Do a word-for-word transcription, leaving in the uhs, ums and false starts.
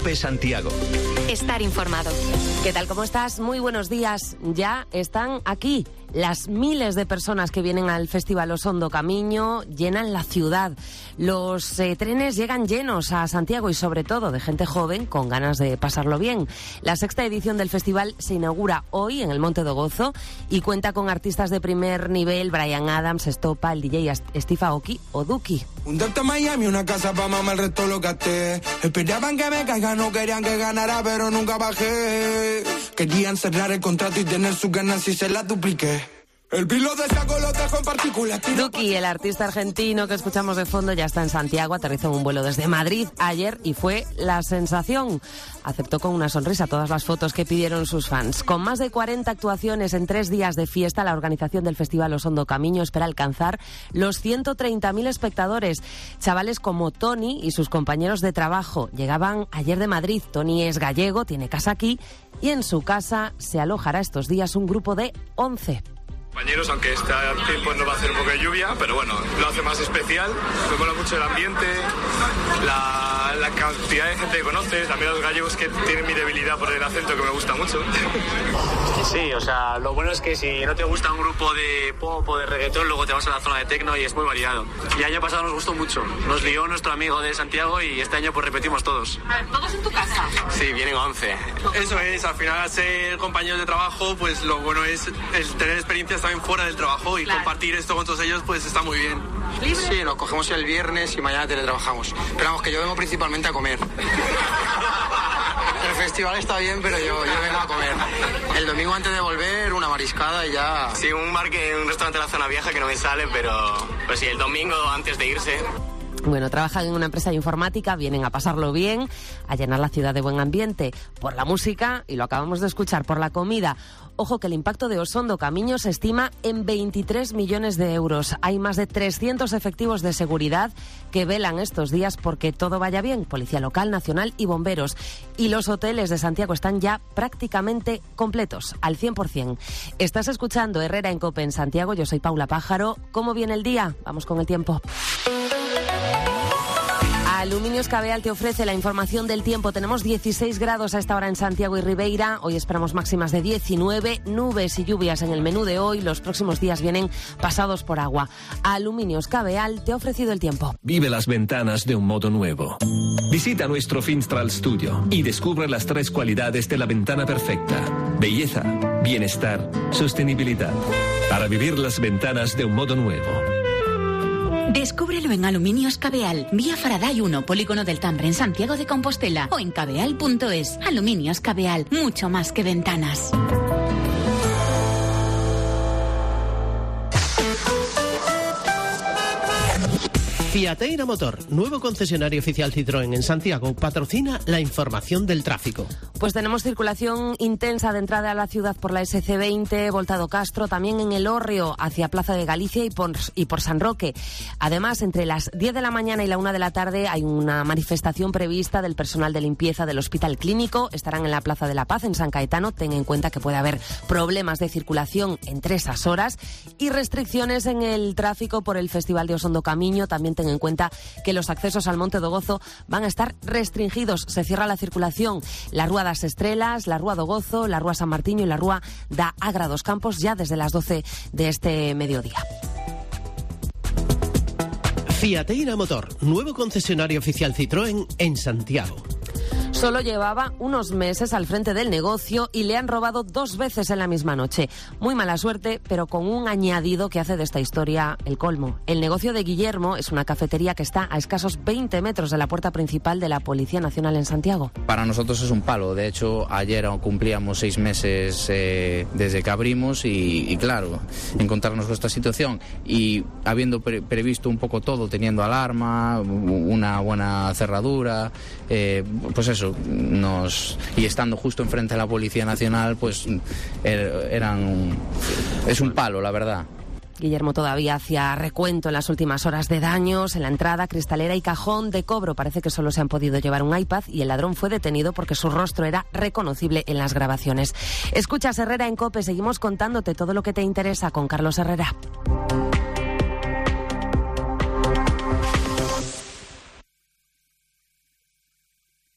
COPE Santiago. Estar informado. ¿Qué tal? ¿Cómo estás? Muy buenos días. Ya están aquí las miles de personas que vienen al Festival Osondo Camiño, llenan la ciudad. Los eh, trenes llegan llenos a Santiago y sobre todo de gente joven con ganas de pasarlo bien. La sexta edición del festival se inaugura hoy en el Monte do Gozo y cuenta con artistas de primer nivel: Bryan Adams, Estopa, el D J Steve Aoki o Duki. Un doctor Miami, una casa pa' mamá, el resto lo gasté. Esperaban que me caiga, no querían que ganara, pero nunca bajé. Querían cerrar el contrato y tener sus ganas y se las dupliqué. El piloto de saco lo dejó en particular. Duki, el artista argentino que escuchamos de fondo, ya está en Santiago. Aterrizó en un vuelo desde Madrid ayer y fue la sensación. Aceptó con una sonrisa todas las fotos que pidieron sus fans. Con más de cuarenta actuaciones en tres días de fiesta, la organización del Festival Osondo Camiño espera alcanzar los ciento treinta mil espectadores. Chavales como Tony y sus compañeros de trabajo llegaban ayer de Madrid. Tony es gallego, tiene casa aquí y en su casa se alojará estos días un grupo de once. Compañeros, aunque este tiempo no va a hacer un poco de lluvia, pero bueno, lo hace más especial. Me mola mucho el ambiente, la, la cantidad de gente que conoces, también los gallegos, que tienen mi debilidad por el acento, que me gusta mucho. Sí, o sea, lo bueno es que si no te gusta un grupo de pop o de reggaetón, luego te vas a la zona de techno y es muy variado. Y el año pasado nos gustó mucho, nos lió nuestro amigo de Santiago y este año pues repetimos todos. A ver, ¿todos en tu casa? Sí, vienen once. Eso es, al final, ser compañeros de trabajo, pues lo bueno es el tener experiencias también fuera del trabajo y claro, compartir esto con todos ellos, pues está muy bien. ¿Libre? Sí, nos cogemos el viernes y mañana teletrabajamos. Pero vamos, que yo vengo principalmente a comer. El festival está bien, pero yo, yo vengo a comer. El domingo antes de volver, una mariscada y ya... Sí, un bar que un restaurante de la zona vieja que no me sale, pero pues sí, el domingo antes de irse... Bueno, trabajan en una empresa de informática, vienen a pasarlo bien, a llenar la ciudad de buen ambiente, por la música y lo acabamos de escuchar, por la comida. Ojo que el impacto de Osondo Camiño se estima en veintitrés millones de euros. Hay más de trescientos efectivos de seguridad que velan estos días porque todo vaya bien, policía local, nacional y bomberos. Y los hoteles de Santiago están ya prácticamente completos, al cien por ciento. Estás escuchando Herrera en COPE en Santiago, yo soy Paula Pájaro. ¿Cómo viene el día? Vamos con el tiempo. Aluminios Cabeal te ofrece la información del tiempo. Tenemos dieciséis grados a esta hora en Santiago y Ribeira. Hoy esperamos máximas de diecinueve, nubes y lluvias en el menú de hoy. Los próximos días vienen pasados por agua. Aluminios Cabeal te ha ofrecido el tiempo. Vive las ventanas de un modo nuevo. Visita nuestro Finstral Studio y descubre las tres cualidades de la ventana perfecta: belleza, bienestar, sostenibilidad. Para vivir las ventanas de un modo nuevo. Descúbrelo en Aluminios Cabeal, vía Faraday uno, Polígono del Tambre, en Santiago de Compostela, o en cabeal punto es. Aluminios Cabeal, mucho más que ventanas. Fiateira Motor, nuevo concesionario oficial Citroën en Santiago, patrocina la información del tráfico. Pues tenemos circulación intensa de entrada a la ciudad por la ese ce veinte, Voltado Castro, también en el Hórreo, hacia Plaza de Galicia y por, y por San Roque. Además, entre las diez de la mañana y la una de la tarde hay una manifestación prevista del personal de limpieza del Hospital Clínico. Estarán en la Plaza de la Paz, en San Caetano. Ten en cuenta que puede haber problemas de circulación entre esas horas y restricciones en el tráfico por el Festival de Osondo Camiño. También ten en cuenta que los accesos al Monte do Gozo van a estar restringidos. Se cierra la circulación. La Rúa das Estrelas, la Rúa do Gozo, la Rúa San Martiño y la Rúa da Agra dos Campos ya desde las doce de este mediodía. Fiateira Motor, nuevo concesionario oficial Citroën en Santiago. Solo llevaba unos meses al frente del negocio y le han robado dos veces en la misma noche. Muy mala suerte, pero con un añadido que hace de esta historia el colmo. El negocio de Guillermo es una cafetería que está a escasos veinte metros de la puerta principal de la Policía Nacional en Santiago. Para nosotros es un palo. De hecho, ayer cumplíamos seis meses eh, desde que abrimos y, y claro, encontrarnos con esta situación y habiendo pre- previsto un poco todo, teniendo alarma, una buena cerradura, eh, pues eso, nos y estando justo enfrente de la Policía Nacional, pues er, eran es un palo, la verdad. Guillermo todavía hacía recuento en las últimas horas de daños en la entrada, cristalera y cajón de cobro. Parece que solo se han podido llevar un iPad y el ladrón fue detenido porque su rostro era reconocible en las grabaciones. Escuchas Herrera en COPE, seguimos contándote todo lo que te interesa con Carlos Herrera.